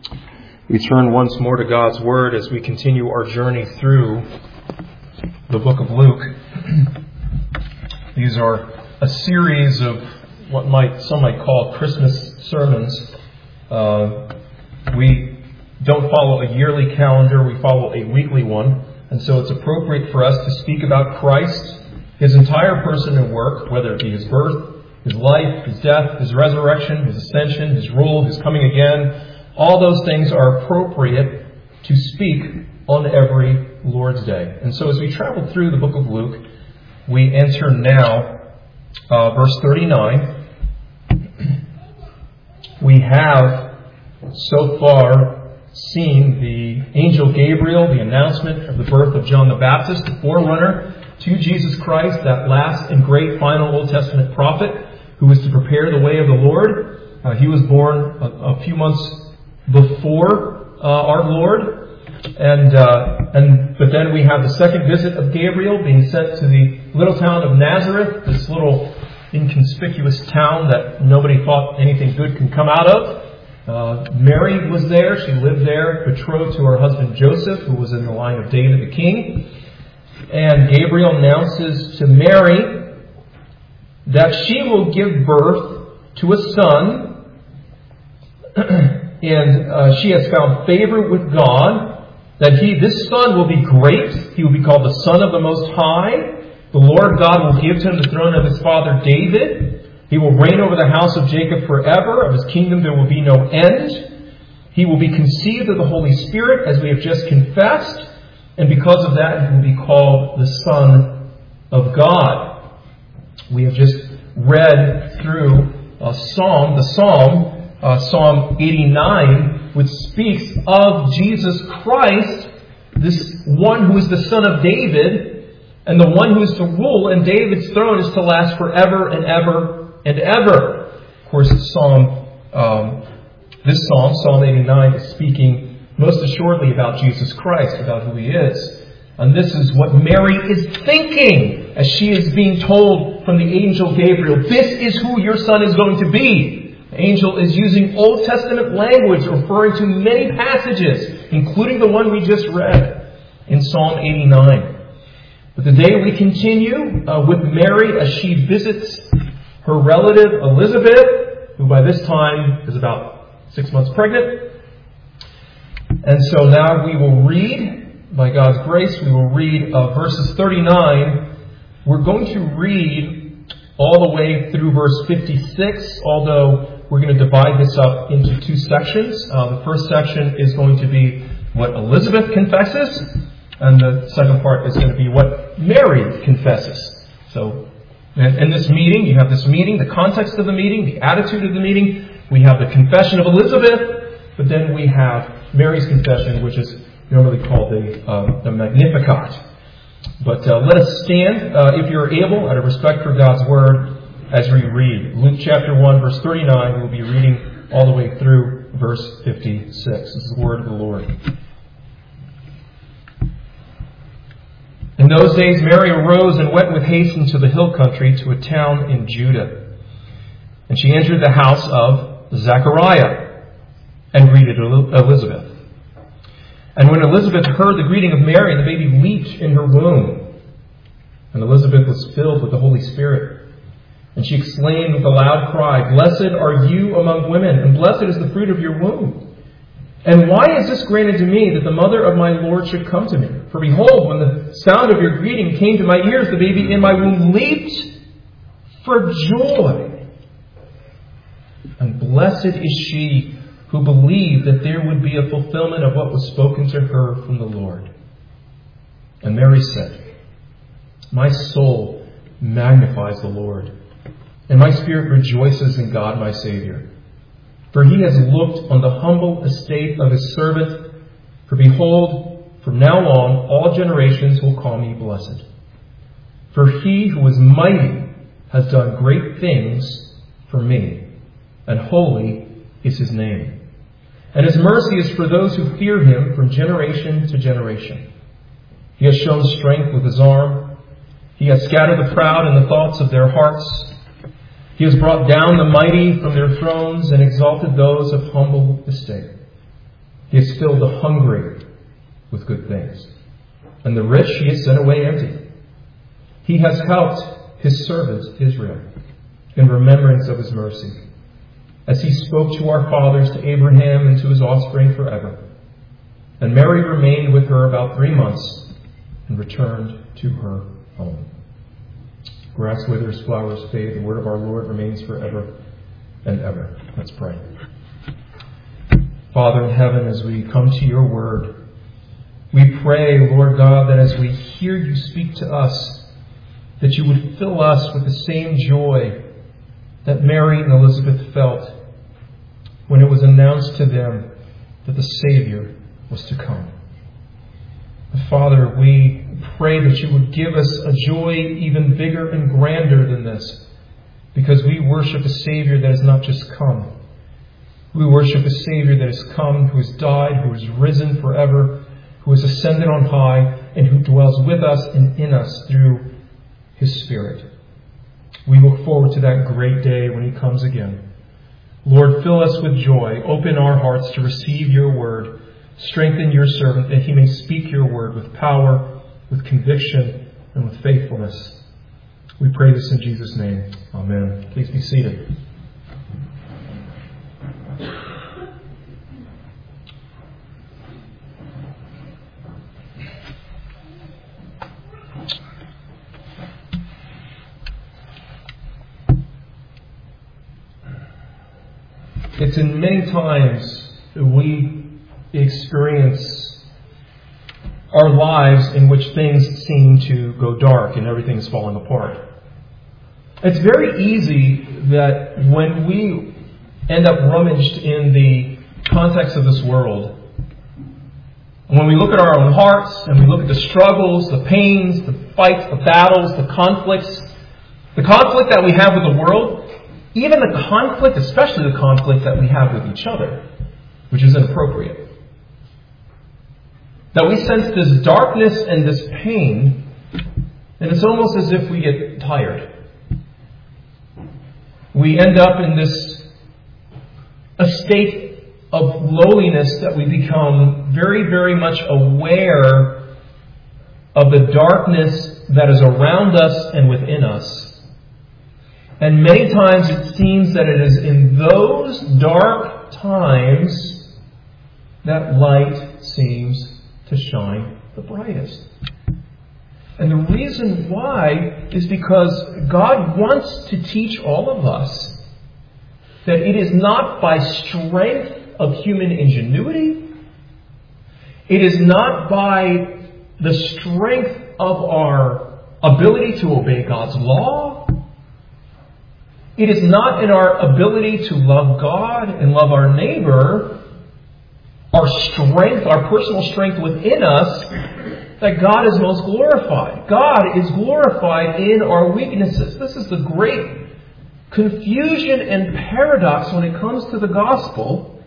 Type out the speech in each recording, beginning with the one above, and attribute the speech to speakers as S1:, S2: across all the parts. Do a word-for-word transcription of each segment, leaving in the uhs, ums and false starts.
S1: We turn once more to God's Word as we continue our journey through the book of Luke. These are a series of what might some might call Christmas sermons. Uh, we don't follow a yearly calendar, we follow a weekly one. And so it's appropriate for us to speak about Christ, His entire person and work, whether it be His birth, His life, His death, His resurrection, His ascension, His rule, His coming again. All those things are appropriate to speak on every Lord's Day. And so as we travel through the book of Luke, we enter now uh, verse thirty-nine. We have so far seen the angel Gabriel, the announcement of the birth of John the Baptist, the forerunner to Jesus Christ, that last and great final Old Testament prophet who was to prepare the way of the Lord. Uh, he was born a, a few months before uh, our Lord, and uh, and but then we have the second visit of Gabriel being sent to the little town of Nazareth, this little inconspicuous town that nobody thought anything good can come out of. Uh, Mary was there; she lived there, betrothed to her husband Joseph, who was in the line of David the king. And Gabriel announces to Mary that she will give birth to a son. And uh, she has found favor with God, that he, this son will be great. He will be called the Son of the Most High. The Lord God will give to him the throne of his father David. He will reign over the house of Jacob forever. Of his kingdom there will be no end. He will be conceived of the Holy Spirit, as we have just confessed. And because of that, he will be called the Son of God. We have just read through a psalm, the psalm, Uh, Psalm eighty-nine, which speaks of Jesus Christ, this one who is the son of David, and the one who is to rule, and David's throne is to last forever and ever and ever. Of course, Psalm, um, this Psalm, Psalm eighty-nine, is speaking most assuredly about Jesus Christ, about who He is. And this is what Mary is thinking as she is being told from the angel Gabriel, this is who your son is going to be. The angel is using Old Testament language referring to many passages, including the one we just read in Psalm eighty-nine. But today we continue uh, with Mary as she visits her relative Elizabeth, who by this time is about six months pregnant. And so now we will read, by God's grace, we will read uh, verses thirty-nine. We're going to read all the way through verse fifty-six, although we're going to divide this up into two sections. Uh, the first section is going to be what Elizabeth confesses, and the second part is going to be what Mary confesses. So, in, in this meeting, you have this meeting, the context of the meeting, the attitude of the meeting. We have the confession of Elizabeth, but then we have Mary's confession, which is normally called the, uh, the Magnificat. But uh, let us stand, uh, if you're able, out of respect for God's Word, as we read Luke chapter one, verse thirty-nine. We'll be reading all the way through verse fifty-six. This is the word of the Lord. In those days, Mary arose and went with haste into the hill country to a town in Judah. And she entered the house of Zechariah and greeted Elizabeth. And when Elizabeth heard the greeting of Mary, the baby leaped in her womb. And Elizabeth was filled with the Holy Spirit. And she exclaimed with a loud cry, "Blessed are you among women, and blessed is the fruit of your womb. And why is this granted to me, that the mother of my Lord should come to me? For behold, when the sound of your greeting came to my ears, the baby in my womb leaped for joy. And blessed is she who believed that there would be a fulfillment of what was spoken to her from the Lord." And Mary said, "My soul magnifies the Lord, and my spirit rejoices in God my Savior. For He has looked on the humble estate of His servant. For behold, from now on all generations will call me blessed. For He who is mighty has done great things for me, and holy is His name. And His mercy is for those who fear Him from generation to generation. He has shown strength with His arm. He has scattered the proud in the thoughts of their hearts. He has brought down the mighty from their thrones and exalted those of humble estate. He has filled the hungry with good things, and the rich He has sent away empty. He has helped His servant Israel in remembrance of His mercy, as He spoke to our fathers, to Abraham, and to his offspring forever. And Mary remained with her about three months and returned to her home. Grass withers, flowers fade. The word of our Lord remains forever and ever. Let's pray. Father in heaven, as we come to your word, we pray, Lord God, that as we hear you speak to us, that you would fill us with the same joy that Mary and Elizabeth felt when it was announced to them that the Savior was to come. Father, we pray that you would give us a joy even bigger and grander than this, because we worship a Savior that has not just come. We worship a Savior that has come, who has died, who has risen forever, who has ascended on high, and who dwells with us and in us through His Spirit. We look forward to that great day when He comes again. Lord, fill us with joy. Open our hearts to receive your word. Strengthen your servant that he may speak your word with power, with conviction, and with faithfulness. We pray this in Jesus' name. Amen. Please be seated. It's in many times that we experience our lives in which things seem to go dark and everything is falling apart. It's very easy that when we end up rummaged in the context of this world, when we look at our own hearts and we look at the struggles, the pains, the fights, the battles, the conflicts, the conflict that we have with the world, even the conflict, especially the conflict that we have with each other, which is inappropriate. That we sense this darkness and this pain, and it's almost as if we get tired. We end up in this a state of lowliness that we become very, very much aware of the darkness that is around us and within us. And many times it seems that it is in those dark times that light seems to shine the brightest. And the reason why is because God wants to teach all of us that it is not by strength of human ingenuity, it is not by the strength of our ability to obey God's law, it is not in our ability to love God and love our neighbor, our strength, our personal strength within us, that God is most glorified. God is glorified in our weaknesses. This is the great confusion and paradox when it comes to the gospel,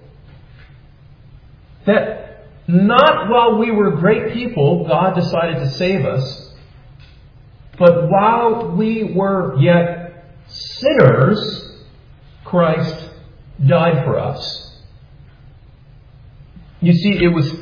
S1: that not while we were great people, God decided to save us, but while we were yet sinners, Christ died for us. You see, it was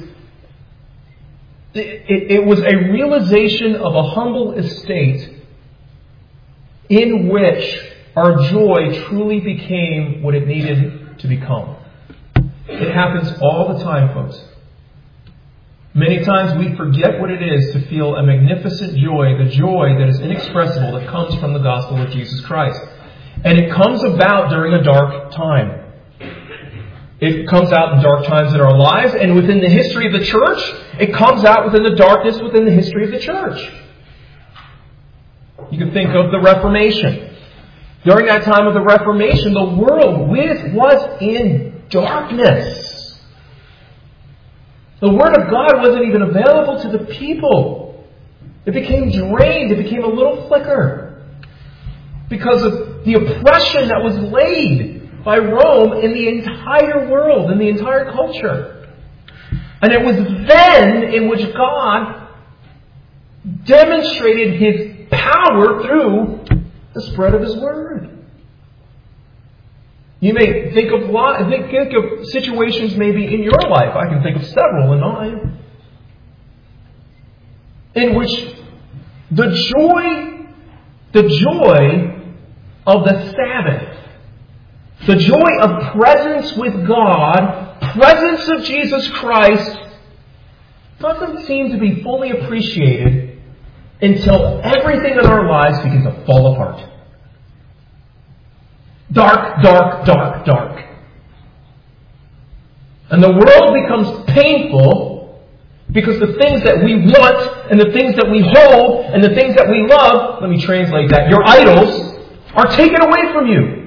S1: it, it was a realization of a humble estate in which our joy truly became what it needed to become. It happens all the time, folks. Many times we forget what it is to feel a magnificent joy, the joy that is inexpressible that comes from the gospel of Jesus Christ. And it comes about during a dark time. It comes out in dark times in our lives, and within the history of the church, it comes out within the darkness within the history of the church. You can think of the Reformation. During that time of the Reformation, the world was in darkness. The Word of God wasn't even available to the people. It became drained. It became a little flicker because of the oppression that was laid by Rome in the entire world, in the entire culture. And it was then in which God demonstrated His power through the spread of His Word. You may think of lot, think, think of situations maybe in your life. I can think of several in mine, in which the joy, the joy of the Sabbath, the joy of presence with God, presence of Jesus Christ, doesn't seem to be fully appreciated until everything in our lives begins to fall apart. Dark, dark, dark, dark. And the world becomes painful because the things that we want and the things that we hold and the things that we love, let me translate that, your idols, are taken away from you.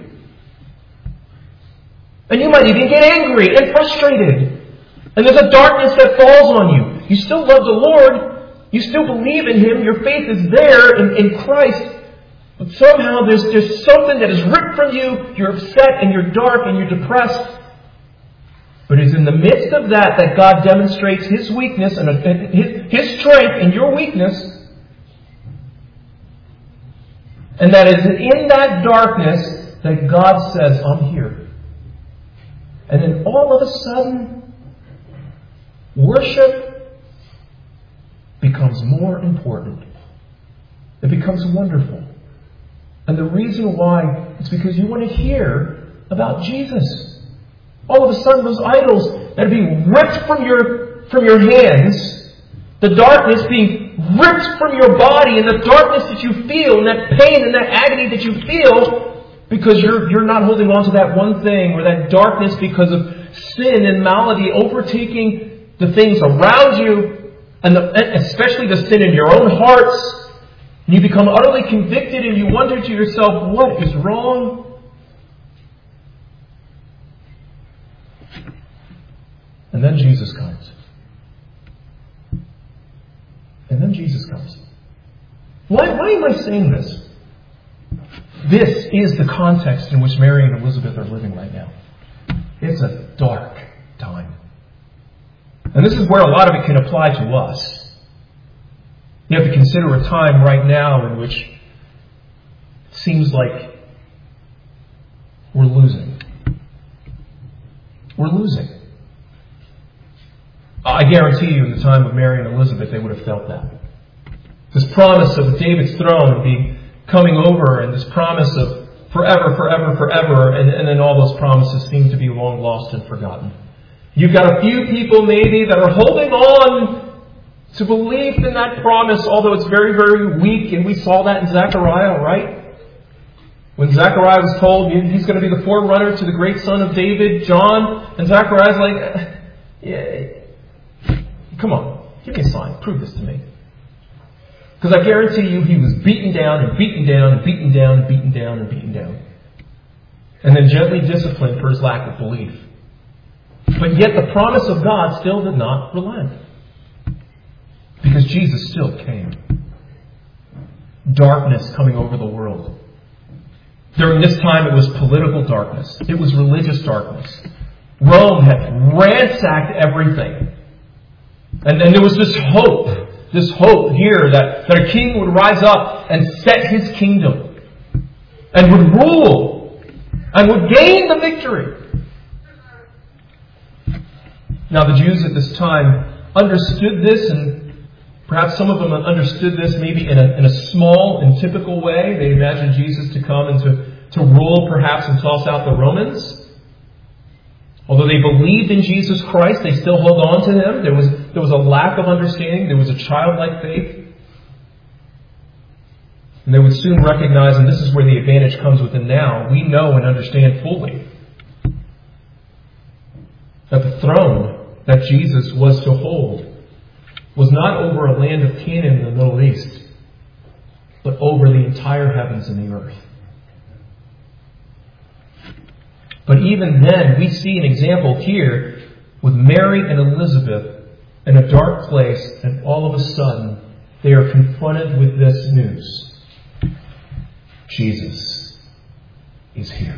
S1: And you might even get angry and frustrated. And there's a darkness that falls on you. You still love the Lord. You still believe in Him. Your faith is there in, in Christ. But somehow there's, there's something that is ripped from you. You're upset and you're dark and you're depressed. But it's in the midst of that that God demonstrates His weakness and His, His strength in your weakness. And that is in that darkness that God says, I'm here. And then all of a sudden, worship becomes more important. It becomes wonderful. And the reason why is because you want to hear about Jesus. All of a sudden, those idols that are being ripped from your, from your hands, the darkness being ripped from your body, and the darkness that you feel, and that pain and that agony that you feel, because you're, you're not holding on to that one thing, or that darkness because of sin and malady overtaking the things around you, and, the, and especially the sin in your own hearts. And you become utterly convicted and you wonder to yourself, what is wrong? And then Jesus comes. And then Jesus comes. Why, why am I saying this? This is the context in which Mary and Elizabeth are living right now. It's a dark time. And this is where a lot of it can apply to us. You have to consider a time right now in which it seems like we're losing. We're losing. I guarantee you in the time of Mary and Elizabeth, they would have felt that. This promise of David's throne being coming over, and this promise of forever, forever, forever, and, and then all those promises seem to be long lost and forgotten. You've got a few people maybe that are holding on to belief in that promise, although it's very, very weak, and we saw that in Zechariah, right? When Zechariah was told he's going to be the forerunner to the great son of David, John, and Zechariah's like, yeah, come on, give me a sign, prove this to me. Because I guarantee you he was beaten down and beaten down and beaten down and beaten down and beaten down. And then gently disciplined for his lack of belief. But yet the promise of God still did not relent. Because Jesus still came. Darkness coming over the world. During this time it was political darkness. It was religious darkness. Rome had ransacked everything. And then there was this hope. This hope here that, that a king would rise up and set his kingdom. And would rule. And would gain the victory. Now the Jews at this time understood this, and perhaps some of them understood this maybe in a, in a small and typical way. They imagined Jesus to come and to, to rule perhaps and toss out the Romans. Although they believed in Jesus Christ, they still held on to Him. There was, there was a lack of understanding. There was a childlike faith. And they would soon recognize, and this is where the advantage comes within now, we know and understand fully that the throne that Jesus was to hold was not over a land of Canaan in the Middle East, but over the entire heavens and the earth. But even then, we see an example here with Mary and Elizabeth in a dark place, and all of a sudden, they are confronted with this news. Jesus is here.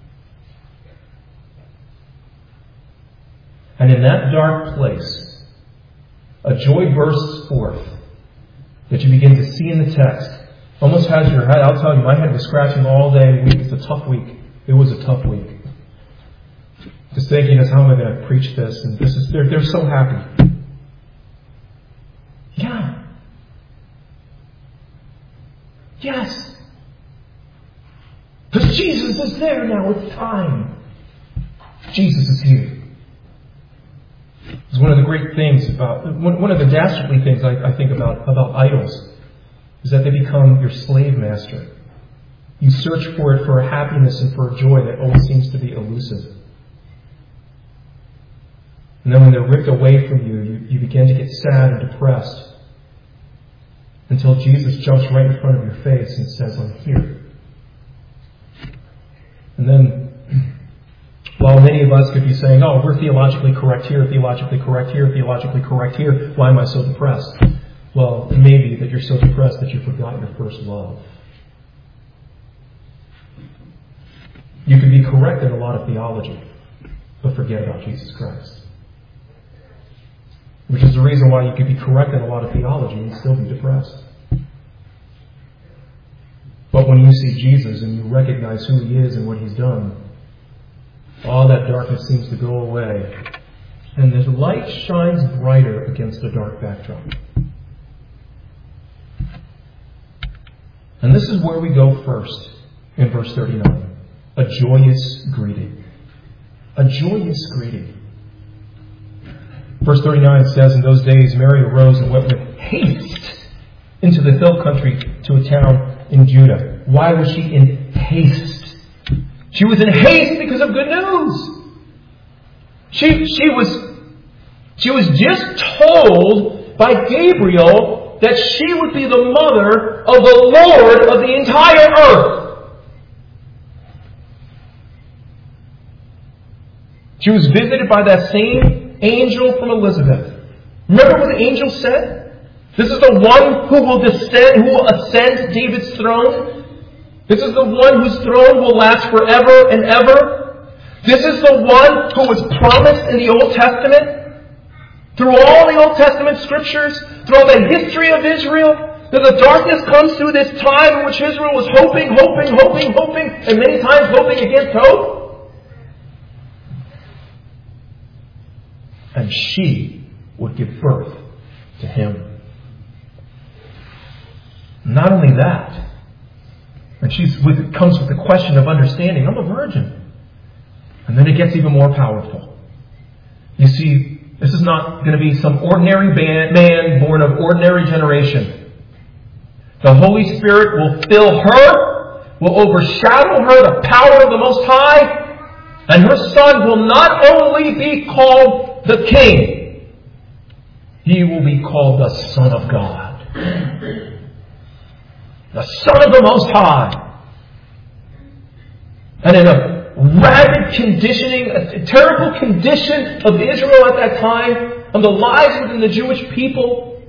S1: And in that dark place, a joy bursts forth that you begin to see in the text. Almost has your head, I'll tell you, my head was scratching all day. It was a tough week. It was a tough week. Just thinking, is how am I going to preach this? And this is they're, they're so happy. Yeah. Yes. Because Jesus is there now. It's time. Jesus is here. It's one of the great things about, one, one of the dastardly things I, I think about, about idols is that they become your slave master. You search for it for a happiness and for a joy that always seems to be elusive. And then when they're ripped away from you, you, you begin to get sad and depressed until Jesus jumps right in front of your face and says, I'm here. And then, while many of us could be saying, oh, we're theologically correct here, theologically correct here, theologically correct here, why am I so depressed? Well, it may be that you're so depressed that you forgot your first love. You can be correct in a lot of theology, but forget about Jesus Christ. Which is the reason why you could be correct in a lot of theology and still be depressed. But when you see Jesus and you recognize who He is and what He's done, all that darkness seems to go away. And the light shines brighter against a dark backdrop. And this is where we go first in verse thirty-nine. A joyous greeting. A joyous greeting. Verse thirty-nine says, in those days Mary arose and went with haste into the hill country to a town in Judah. Why was she in haste? She was in haste because of good news. She, she was, she was just told by Gabriel that she would be the mother of the Lord of the entire earth. She was visited by that same angel from Elizabeth. Remember what the angel said? This is the one who will descend, who will ascend David's throne. This is the one whose throne will last forever and ever. This is the one who was promised in the Old Testament. Through all the Old Testament scriptures, through all the history of Israel, that the darkness comes through this time in which Israel was hoping, hoping, hoping, hoping, and many times hoping against hope. And she would give birth to Him. Not only that, and she comes with the question of understanding, I'm a virgin. And then it gets even more powerful. You see, this is not going to be some ordinary man born of ordinary generation. The Holy Spirit will fill her, will overshadow her, the power of the Most High, and her Son will not only be called the King, He will be called the Son of God. The Son of the Most High. And in a rabid conditioning, a terrible condition of Israel at that time, and the lives within the Jewish people,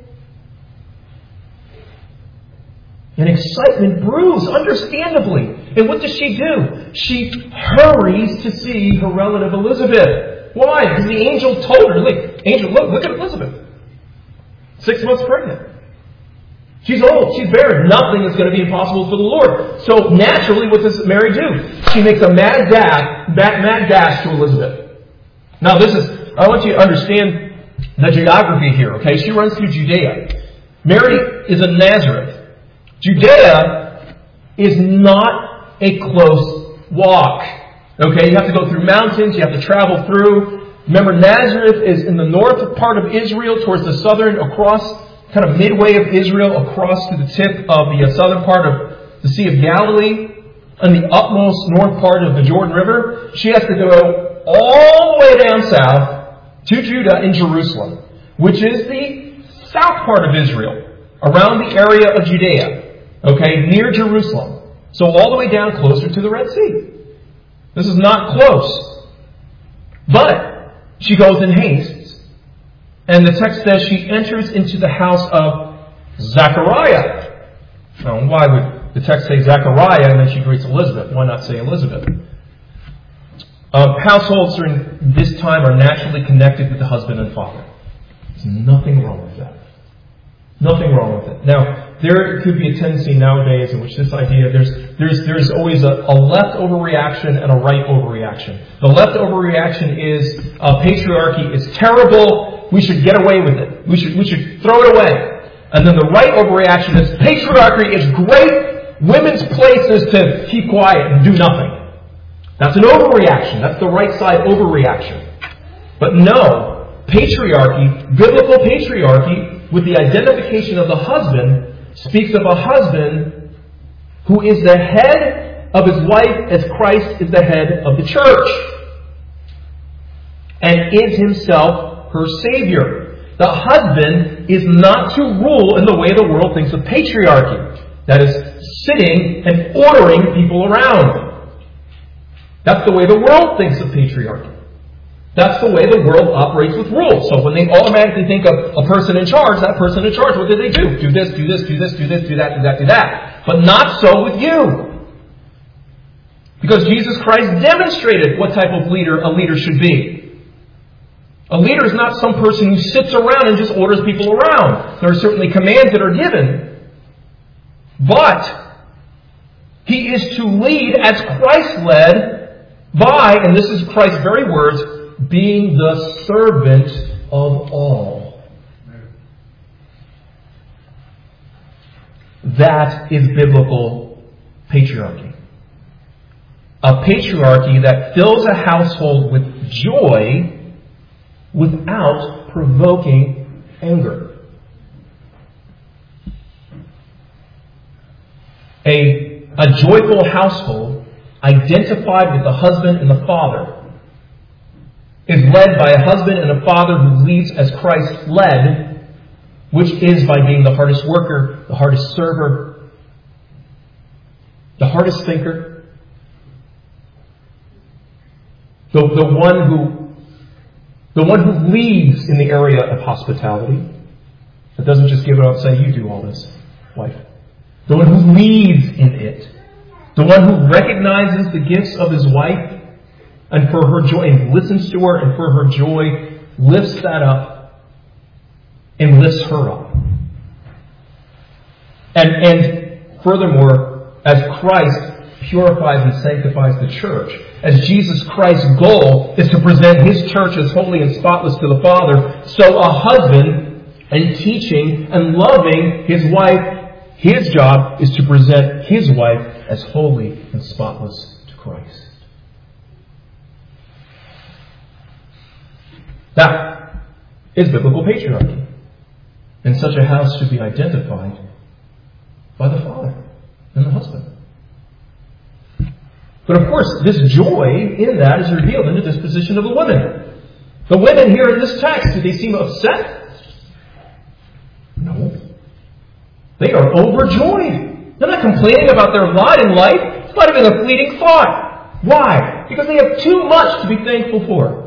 S1: and excitement brews, understandably. And what does she do? She hurries to see her relative Elizabeth. Why? Because the angel told her, look, angel, look, look at Elizabeth. Six months pregnant. She's old. She's barren. Nothing is going to be impossible for the Lord. So naturally, what does Mary do? She makes a mad dash, mad dash to Elizabeth. Now, this is, I want you to understand the geography here, okay? She runs through Judea. Mary is of Nazareth. Judea is not a close walk. Okay, you have to go through mountains, you have to travel through. Remember, Nazareth is in the north part of Israel, towards the southern, across, kind of midway of Israel, across to the tip of the southern part of the Sea of Galilee, and the utmost north part of the Jordan River. She has to go all the way down south to Judah in Jerusalem, which is the south part of Israel, around the area of Judea. Okay, near Jerusalem. So all the way down closer to the Red Sea. This is not close. But she goes in haste. And the text says she enters into the house of Zechariah. Now, why would the text say Zechariah and then she greets Elizabeth? Why not say Elizabeth? Um, households during this time are naturally connected with the husband and father. There's nothing wrong with that. Nothing wrong with it. Now, there could be a tendency nowadays in which this idea, there's there's there's always a, a left overreaction and a right overreaction. The left overreaction is uh, patriarchy is terrible. We should get away with it. We should we should throw it away. And then the right overreaction is patriarchy is great. Women's place is to keep quiet and do nothing. That's an overreaction. That's the right side overreaction. But no, patriarchy, biblical patriarchy, with the identification of the husband, speaks of a husband who is the head of his wife as Christ is the head of the church, and is himself her Savior. The husband is not to rule in the way the world thinks of patriarchy. That is, sitting and ordering people around. That's the way the world thinks of patriarchy. That's the way the world operates with rules. So when they automatically think of a person in charge, that person in charge, what do they do? Do this, do this, do this, do this, do that, do that, do that. But not so with you. Because Jesus Christ demonstrated what type of leader a leader should be. A leader is not some person who sits around and just orders people around. There are certainly commands that are given. But he is to lead as Christ led by, and this is Christ's very words, being the servant of all. That is biblical patriarchy. A patriarchy that fills a household with joy without provoking anger. A, a joyful household identified with the husband and the father is led by a husband and a father who leads as Christ led, which is by being the hardest worker, the hardest server, the hardest thinker, the, the one who the one who leads in the area of hospitality. That doesn't just give it up and say, you do all this, wife. The one who leads in it. The one who recognizes the gifts of his wife and for her joy, and listens to her, and for her joy, lifts that up and lifts her up. And, and furthermore, as Christ purifies and sanctifies the church, as Jesus Christ's goal is to present his church as holy and spotless to the Father, so a husband, in teaching and loving his wife, his job is to present his wife as holy and spotless to Christ. That is biblical patriarchy. And such a house should be identified by the father and the husband. But of course, this joy in that is revealed in the disposition of the women. The women here in this text, do they seem upset? No. They are overjoyed. They're not complaining about their lot in life. It's not even a fleeting thought. Why? Because they have too much to be thankful for.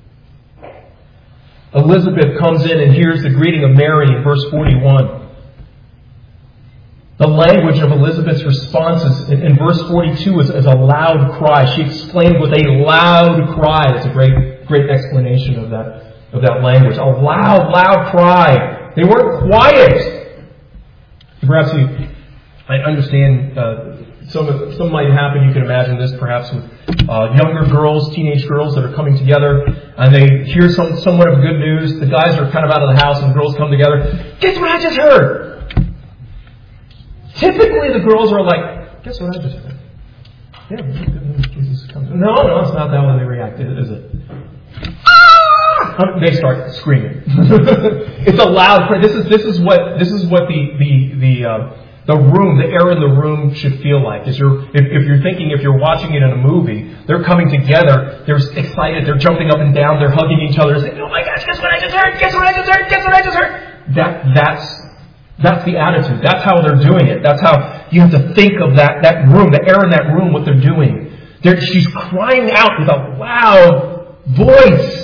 S1: Elizabeth comes in and hears the greeting of Mary in verse forty-one. The language of Elizabeth's responses in, in verse forty-two is, is a loud cry. She exclaimed with a loud cry. It's a great, great explanation of that, of that language. A loud, loud cry. They weren't quiet. Perhaps you, I understand uh, some, some might happen. You can imagine this perhaps with uh, younger girls, teenage girls that are coming together, and they hear some somewhat of good news. The guys are kind of out of the house, and the girls come together. Guess what I just heard? Typically, the girls are like, guess what I just heard? Yeah, good news. Jesus comes. No, no, it's not that way they react, is it? Ah! They start screaming. It's a loud cry. This is this is what this is what the the the uh, the room, the air in the room should feel like. Is you're if, if you're thinking if you're watching it in a movie, they're coming together, they're excited, they're jumping up and down, they're hugging each other, saying, "Oh my gosh, guess what I just heard? Guess what I just heard? Guess what I just heard?" That that's that's the attitude. That's how they're doing it. That's how you have to think of that that room, the air in that room, what they're doing. They're, she's crying out with a loud voice.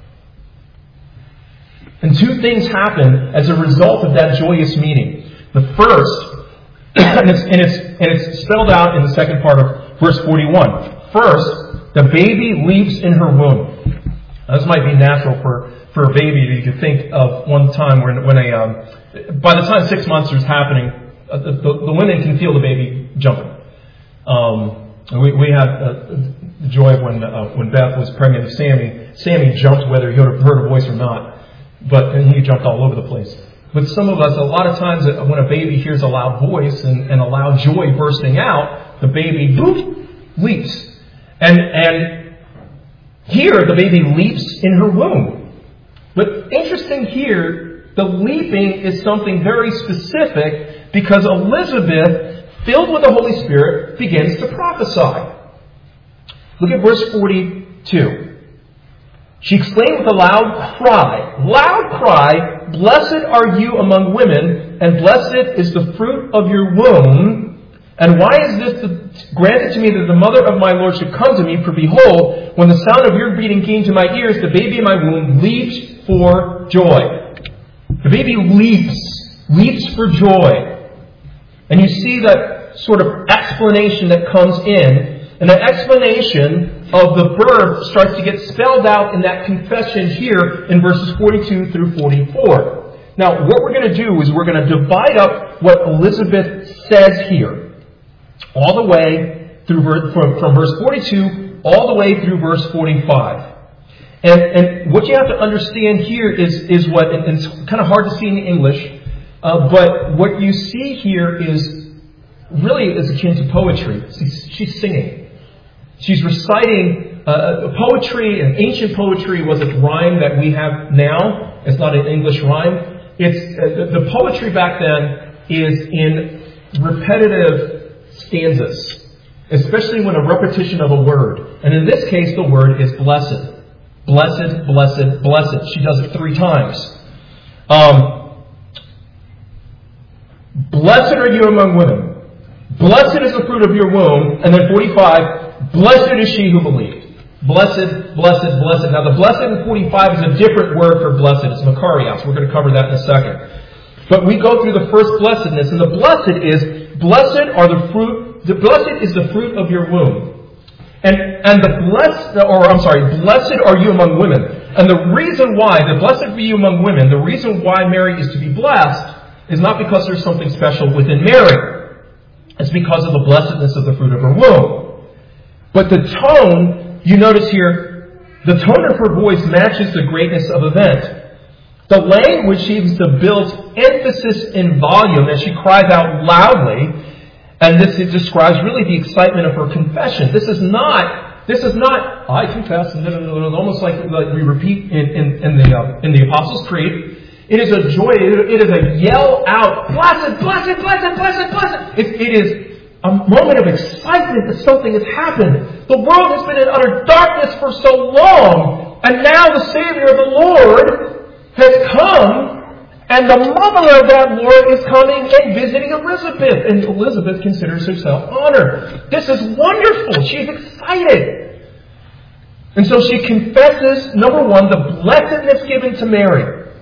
S1: And two things happen as a result of that joyous meeting. The first, and it's, and it's, and it's spelled out in the second part of verse forty-one. First, the baby leaps in her womb. Now, this might be natural for, for a baby. You could think of one time when, when a, um, by the time six months is happening, uh, the, the, the women can feel the baby jumping. Um, we, we had uh, the joy of when uh, when Beth was pregnant with Sammy. Sammy jumped whether he heard a voice or not, but and he jumped all over the place. But some of us, a lot of times when a baby hears a loud voice and, and a loud joy bursting out, the baby, boop, leaps. And, and here, the baby leaps in her womb. But interesting here, the leaping is something very specific because Elizabeth, filled with the Holy Spirit, begins to prophesy. Look at verse forty-two. She exclaimed with a loud cry, loud cry, "Blessed are you among women, and blessed is the fruit of your womb. And why is this granted to me that the mother of my Lord should come to me? For behold, when the sound of your beating came to my ears, the baby in my womb leaped for joy." The baby leaps, leaps for joy. And you see that sort of explanation that comes in. And that explanation of the birth starts to get spelled out in that confession here in verses forty-two through forty-four. Now, what we're going to do is we're going to divide up what Elizabeth says here, all the way through from, from verse forty-two all the way through verse forty-five. And, and what you have to understand here is, is what, and it's kind of hard to see in English, uh, but what you see here is really is akin to poetry. She's, she's singing. She's reciting uh, poetry, and ancient poetry was a rhyme that we have now. It's not an English rhyme. It's uh, the, the poetry back then is in repetitive stanzas, especially when a repetition of a word. And in this case, the word is blessed. Blessed, blessed, blessed. She does it three times. Um, blessed are you among women. Blessed is the fruit of your womb. And then forty-five, blessed is she who believed. Blessed, blessed, blessed. Now the blessed in forty-five is a different word for blessed. It's makarios. We're going to cover that in a second. But we go through the first blessedness. And the blessed is, blessed are the fruit, the blessed is the fruit of your womb. And, and the blessed, or I'm sorry, blessed are you among women. And the reason why, the blessed be you among women, the reason why Mary is to be blessed is not because there's something special within Mary. It's because of the blessedness of the fruit of her womb. But the tone, you notice here, the tone of her voice matches the greatness of event. The language seems to build emphasis in volume as she cries out loudly. And this it describes really the excitement of her confession. This is not, this is not, I confess, and almost like, like we repeat in, in, in the uh, in the Apostles' Creed. It is a joy. It is a yell out, blessed, blessed, blessed, blessed, blessed. It, it is a moment of excitement that something has happened. The world has been in utter darkness for so long, and now the Savior of the Lord has come. And the mother of that Lord is coming and visiting Elizabeth. And Elizabeth considers herself honored. This is wonderful. She's excited. And so she confesses, number one, the blessedness given to Mary.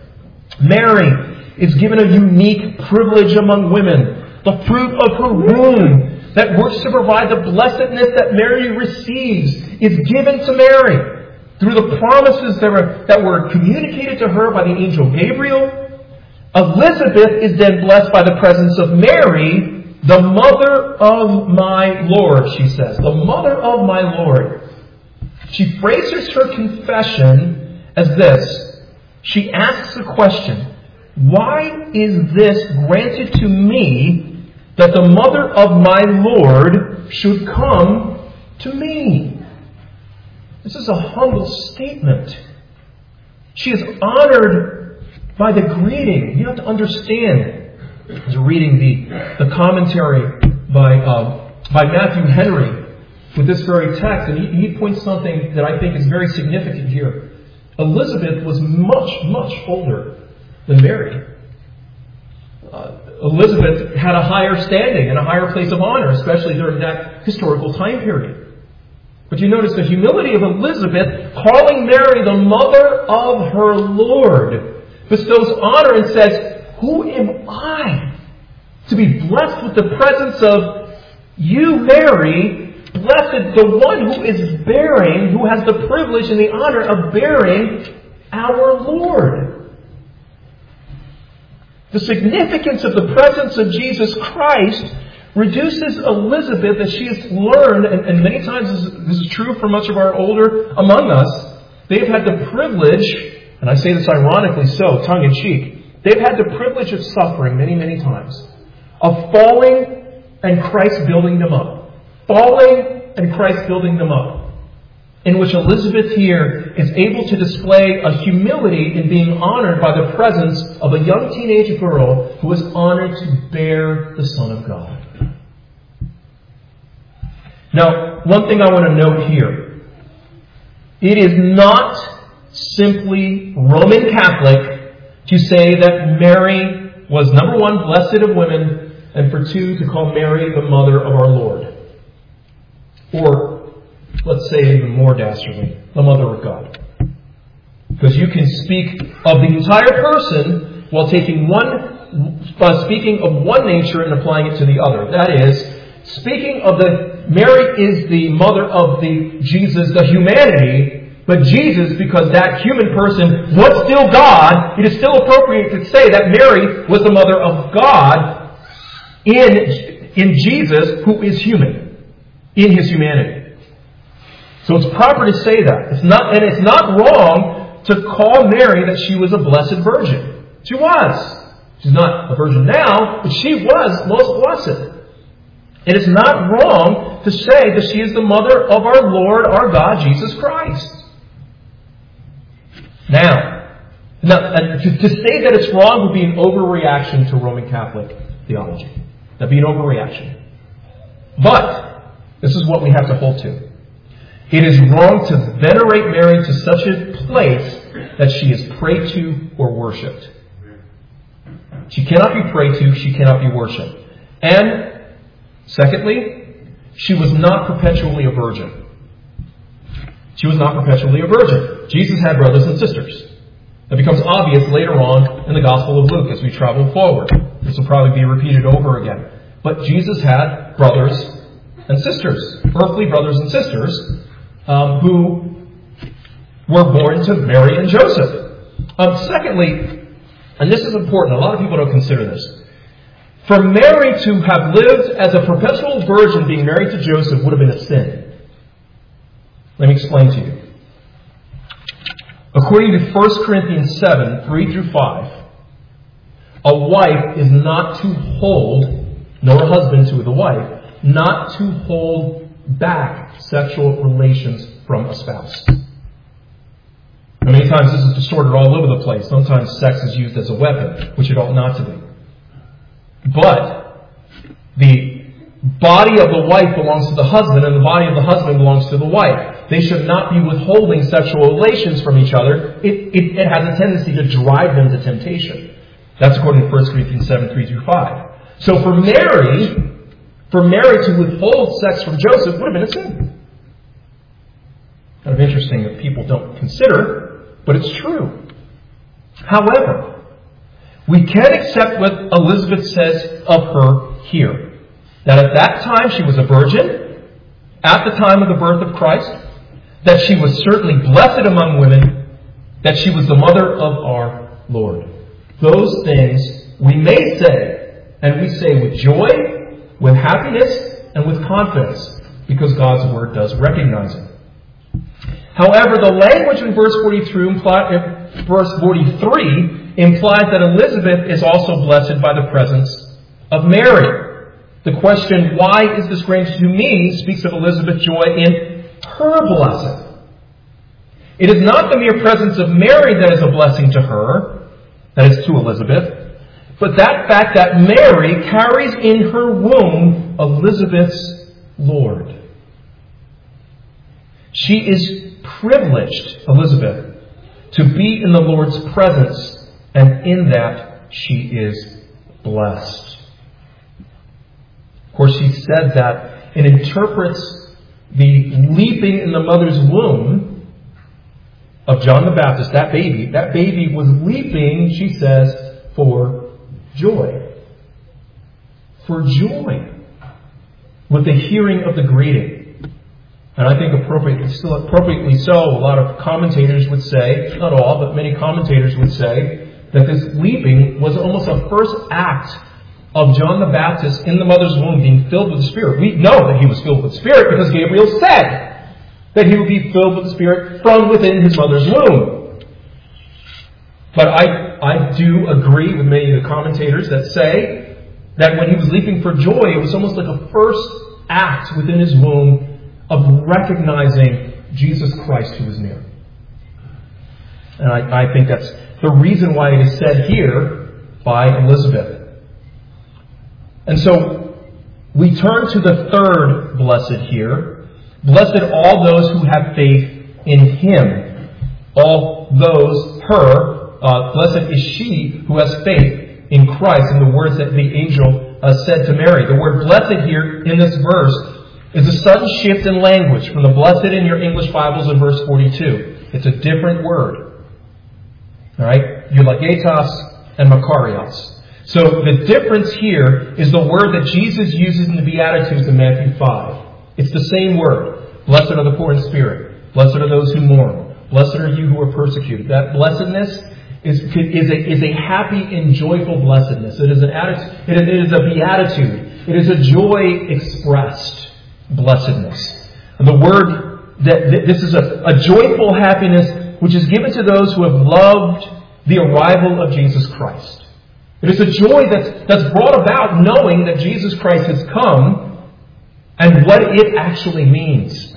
S1: Mary is given a unique privilege among women. The fruit of her womb that works to provide the blessedness that Mary receives is given to Mary through the promises that were, that were communicated to her by the angel Gabriel. Elizabeth is then blessed by the presence of Mary, the mother of my Lord, she says. The mother of my Lord. She phrases her confession as this. She asks a question. Why is this granted to me that the mother of my Lord should come to me? This is a humble statement. She is honored by the greeting. You have to understand. I was reading the, the commentary by uh, by Matthew Henry with this very text, and he, he points something that I think is very significant here. Elizabeth was much, much older than Mary. Uh, Elizabeth had a higher standing and a higher place of honor, especially during that historical time period. But you notice the humility of Elizabeth calling Mary the mother of her Lord. Bestows honor and says, who am I to be blessed with the presence of you, Mary, blessed, the one who is bearing, who has the privilege and the honor of bearing our Lord. The significance of the presence of Jesus Christ reduces Elizabeth, that she has learned, and, and many times this is, this is true for much of our older among us, they've had the privilege, and I say this ironically so, tongue-in-cheek, they've had the privilege of suffering many, many times, of falling and Christ building them up. Falling and Christ building them up. In which Elizabeth here is able to display a humility in being honored by the presence of a young teenage girl who is honored to bear the Son of God. Now, one thing I want to note here. It is not simply Roman Catholic to say that Mary was, number one, blessed of women, and for two, to call Mary the mother of our Lord. Or, let's say even more dastardly, the mother of God. Because you can speak of the entire person while taking one, uh, speaking of one nature and applying it to the other. That is, speaking of the, Mary is the mother of the Jesus, the humanity, but Jesus, because that human person was still God, it is still appropriate to say that Mary was the mother of God in, in Jesus, who is human, in his humanity. So it's proper to say that. It's not, and it's not wrong to call Mary that she was a blessed virgin. She was. She's not a virgin now, but she was most blessed. It is not wrong to say that she is the mother of our Lord, our God, Jesus Christ. Now, now to, to say that it's wrong would be an overreaction to Roman Catholic theology. That would be an overreaction. But this is what we have to hold to. It is wrong to venerate Mary to such a place that she is prayed to or worshipped. She cannot be prayed to, she cannot be worshipped. And, secondly, she was not perpetually a virgin. She was not perpetually a virgin. Jesus had brothers and sisters. That becomes obvious later on in the Gospel of Luke as we travel forward. This will probably be repeated over again. But Jesus had brothers and sisters, earthly brothers and sisters, Um, who were born to Mary and Joseph. Um, secondly, and this is important, a lot of people don't consider this. For Mary to have lived as a perpetual virgin being married to Joseph would have been a sin. Let me explain to you. According to First Corinthians seven, three through five, a wife is not to hold, nor a husband to the wife, not to hold back sexual relations from a spouse. And many times this is distorted all over the place. Sometimes sex is used as a weapon, which it ought not to be. But the body of the wife belongs to the husband, and the body of the husband belongs to the wife. They should not be withholding sexual relations from each other. It, it, it has a tendency to drive them to temptation. That's according to First Corinthians seven, three through five. So for Mary, For Mary to withhold sex from Joseph would have been a sin. Kind of interesting that people don't consider, but it's true. However, we can accept what Elizabeth says of her here. That at that time she was a virgin, at the time of the birth of Christ, that she was certainly blessed among women, that she was the mother of our Lord. Those things we may say, and we say with joy, with happiness, and with confidence, because God's Word does recognize it. However, the language in verse forty-three, imply, verse forty-three implies that Elizabeth is also blessed by the presence of Mary. The question, why is this granted to me, speaks of Elizabeth's joy in her blessing. It is not the mere presence of Mary that is a blessing to her, that is to Elizabeth, but that fact that Mary carries in her womb Elizabeth's Lord. She is privileged, Elizabeth, to be in the Lord's presence, and in that she is blessed. Of course, she said that it interprets the leaping in the mother's womb of John the Baptist, that baby. That baby was leaping, she says, for joy. For joy. With the hearing of the greeting. And I think appropriately so, appropriately so, a lot of commentators would say, not all, but many commentators would say, that this leaping was almost a first act of John the Baptist in the mother's womb being filled with the Spirit. We know that he was filled with the Spirit because Gabriel said that he would be filled with the Spirit from within his mother's womb. But I, I do agree with many of the commentators that say that when he was leaping for joy, it was almost like a first act within his womb of recognizing Jesus Christ who was near. And I, I think that's the reason why it is said here by Elizabeth. And so we turn to the third blessed here. Blessed all those who have faith in him. All those, her, uh, blessed is she who has faith in Christ, in the words that the angel uh, said to Mary. The word blessed here in this verse is a sudden shift in language from the blessed in your English Bibles in verse forty-two. It's a different word. All right? Eulogetos and Makarios. So the difference here is the word that Jesus uses in the Beatitudes in Matthew five. It's the same word. Blessed are the poor in spirit. Blessed are those who mourn. Blessed are you who are persecuted. That blessedness is, is, a, is a happy and joyful blessedness. It is an attitude, it is a beatitude. It is a joy expressed blessedness. And the word that, that this is a, a joyful happiness which is given to those who have loved the arrival of Jesus Christ. It is a joy that's, that's brought about knowing that Jesus Christ has come and what it actually means.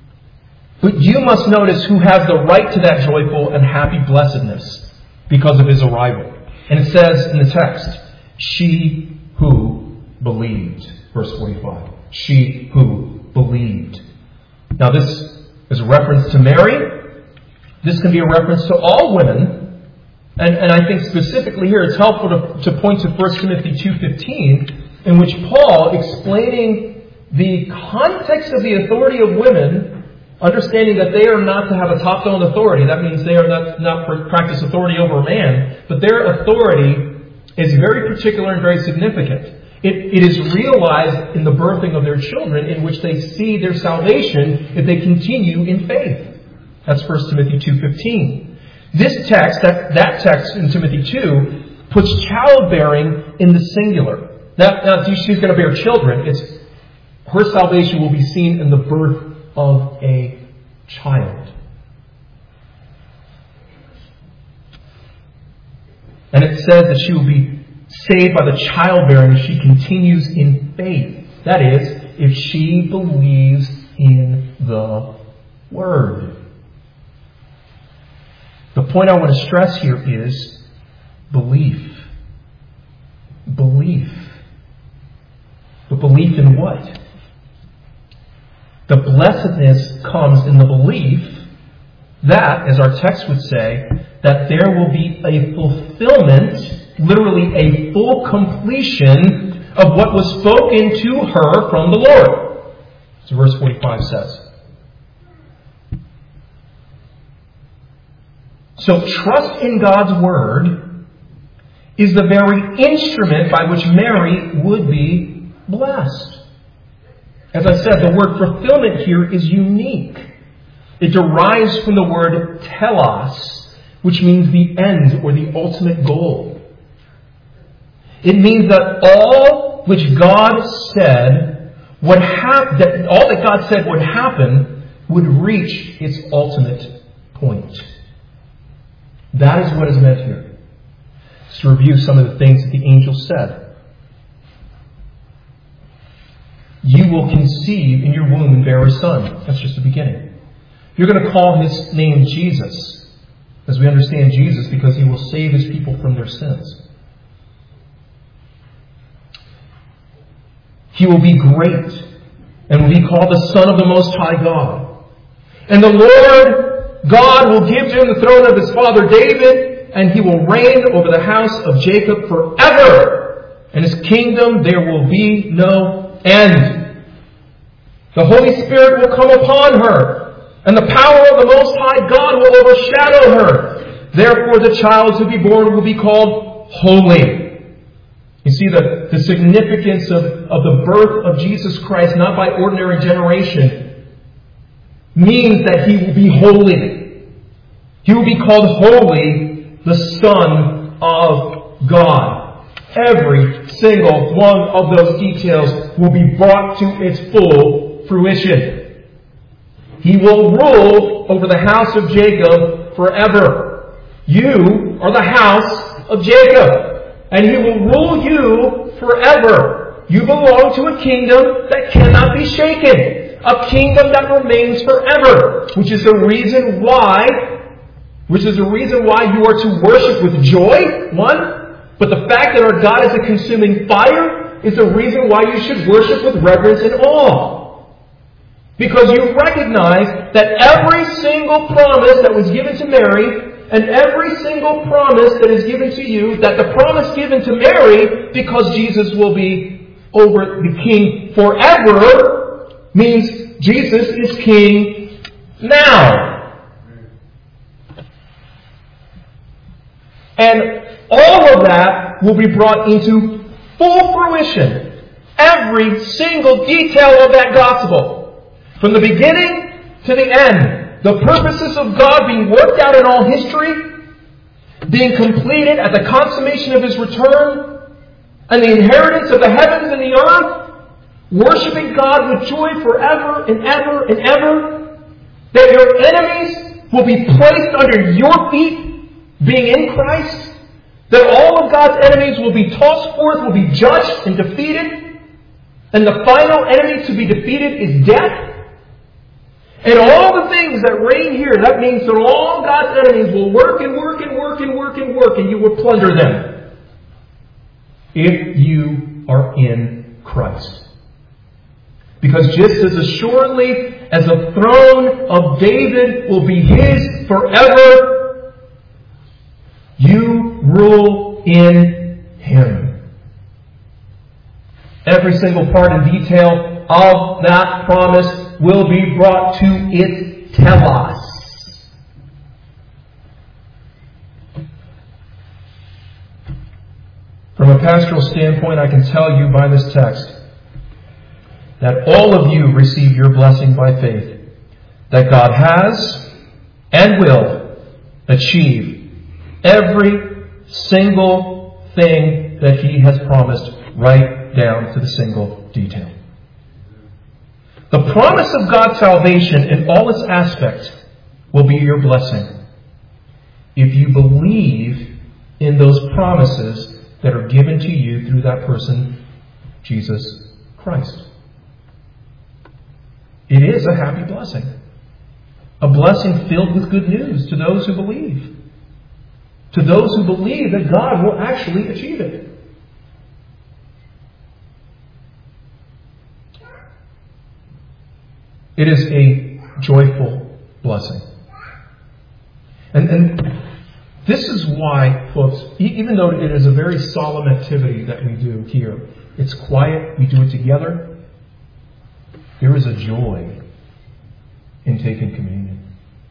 S1: But you must notice who has the right to that joyful and happy blessedness because of his arrival. And it says in the text, she who believed. Verse forty-five. She who believed. Now this is a reference to Mary. This can be a reference to all women. And, and I think specifically here it's helpful to, to point to First Timothy two fifteen, in which Paul, explaining the context of the authority of women, understanding that they are not to have a top-down authority. That means they are not, not to practice authority over a man, but their authority is very particular and very significant. It, it is realized in the birthing of their children, in which they see their salvation if they continue in faith. That's First Timothy two fifteen. This text, that, that text in Timothy two, puts childbearing in the singular. Now, now she's going to bear children. It's her salvation will be seen in the birth of a child. And it says that she will be saved by the childbearing if she continues in faith. That is, if she believes in the Word. The point I want to stress here is belief. Belief. But belief in what? The blessedness comes in the belief that, as our text would say, that there will be a fulfillment, literally a full completion of what was spoken to her from the Lord. As verse forty-five says. So trust in God's Word is the very instrument by which Mary would be blessed. As I said, the word fulfillment here is unique. It derives from the word telos, which means the end or the ultimate goal. It means that all which God said would happen, that all that God said would happen would reach its ultimate point. That is what is meant here. Let's review some of the things that the angel said. You will conceive in your womb and bear a son. That's just the beginning. You're going to call his name Jesus, as we understand Jesus, because he will save his people from their sins. He will be great and will be called the Son of the Most High God. And the Lord God will give to him the throne of his father David, and he will reign over the house of Jacob forever. And his kingdom there will be no end. The Holy Spirit will come upon her, and the power of the Most High God will overshadow her. Therefore the child to be born will be called Holy. You see the, the significance of, of the birth of Jesus Christ, not by ordinary generation, means that he will be holy. He will be called Holy, the Son of God. Every single one of those details will be brought to its full fruition. He will rule over the house of Jacob forever. You are the house of Jacob, and He will rule you forever. You belong to a kingdom that cannot be shaken, a kingdom that remains forever, which is the reason why, which is the reason why you are to worship with joy, one. But the fact that our God is a consuming fire is the reason why you should worship with reverence and awe. Because you recognize that every single promise that was given to Mary and every single promise that is given to you, that the promise given to Mary, because Jesus will be over the king forever, means Jesus is king now. And all of that will be brought into full fruition. Every single detail of that gospel. From the beginning to the end. The purposes of God being worked out in all history. Being completed at the consummation of His return. And the inheritance of the heavens and the earth. Worshipping God with joy forever and ever and ever. That your enemies will be placed under your feet, being in Christ. That all of God's enemies will be tossed forth, will be judged and defeated. And the final enemy to be defeated is death. And all the things that reign here, that means that all God's enemies will work and work and work and work and work, and you will plunder them. If you are in Christ. Because just as assuredly as the throne of David will be His forever, you rule in Him. Every single part and detail of that promise will be brought to its telos. From a pastoral standpoint, I can tell you by this text that all of you receive your blessing by faith, that God has and will achieve every single thing that He has promised, right down to the single detail. The promise of God's salvation in all its aspects will be your blessing if you believe in those promises that are given to you through that person, Jesus Christ. It is a happy blessing. A blessing filled with good news to those who believe. To those who believe that God will actually achieve it. It is a joyful blessing. And, and this is why, folks, even though it is a very solemn activity that we do here, it's quiet, we do it together, there is a joy in taking communion.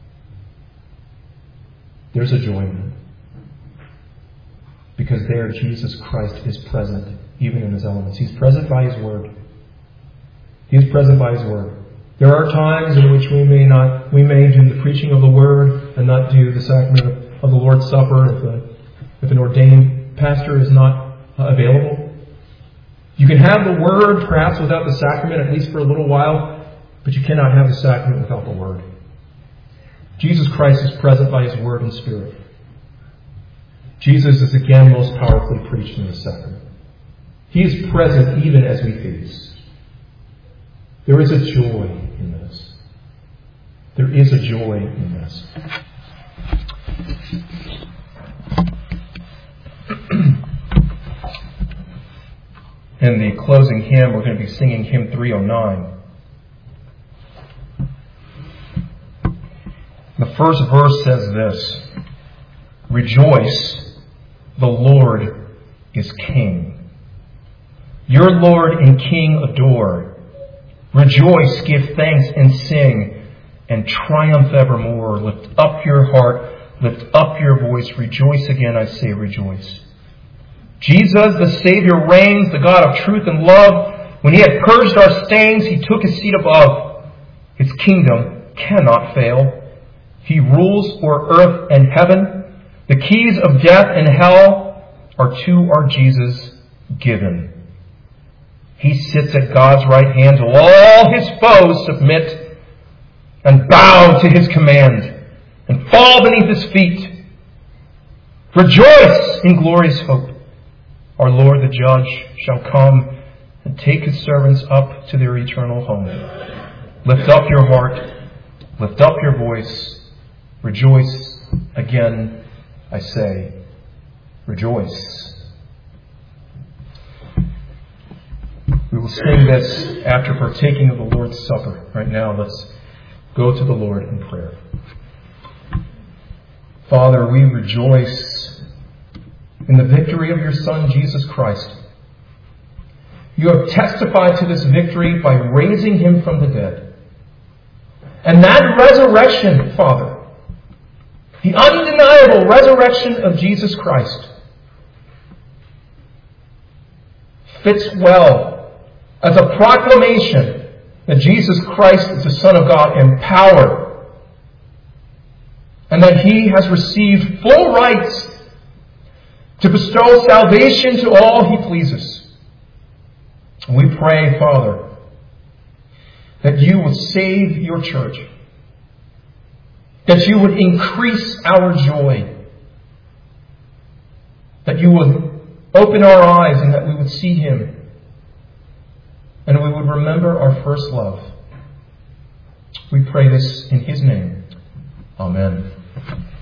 S1: There's a joy in it. Because there Jesus Christ is present, even in His elements. He's present by His Word. He is present by His Word. There are times in which we may not, we may do the preaching of the Word and not do the sacrament of the Lord's Supper if, a, if an ordained pastor is not uh, available. You can have the Word perhaps without the sacrament, at least for a little while, but you cannot have the sacrament without the Word. Jesus Christ is present by His Word and Spirit. Jesus is again most powerfully preached in the sacrament. He is present even as we feast. There is a joy in this. There is a joy in this. In the closing hymn, we're going to be singing hymn three oh nine. The first verse says this: Rejoice, the Lord is King. Your Lord and King adore. Rejoice, give thanks and sing, and triumph evermore. Lift up your heart, lift up your voice. Rejoice again, I say, rejoice. Jesus, the Savior, reigns, the God of truth and love. When He had purged our stains, He took His seat above. His kingdom cannot fail. He rules o'er earth and heaven. The keys of death and hell are to our Jesus given. He sits at God's right hand till all his foes submit and bow to his command and fall beneath his feet. Rejoice in glorious hope. Our Lord the Judge shall come and take his servants up to their eternal home. Lift up your heart. Lift up your voice. Rejoice. Again, I say, rejoice. We will sing this after partaking of the Lord's Supper. Right now, let's go to the Lord in prayer. Father, we rejoice in the victory of your Son, Jesus Christ. You have testified to this victory by raising him from the dead. And that resurrection, Father, the undeniable resurrection of Jesus Christ, fits well as a proclamation that Jesus Christ is the Son of God in power, and that he has received full rights to bestow salvation to all he pleases. We pray, Father, that you would save your church, that you would increase our joy, that you would open our eyes and that we would see him, and we would remember our first love. We pray this in his name. Amen.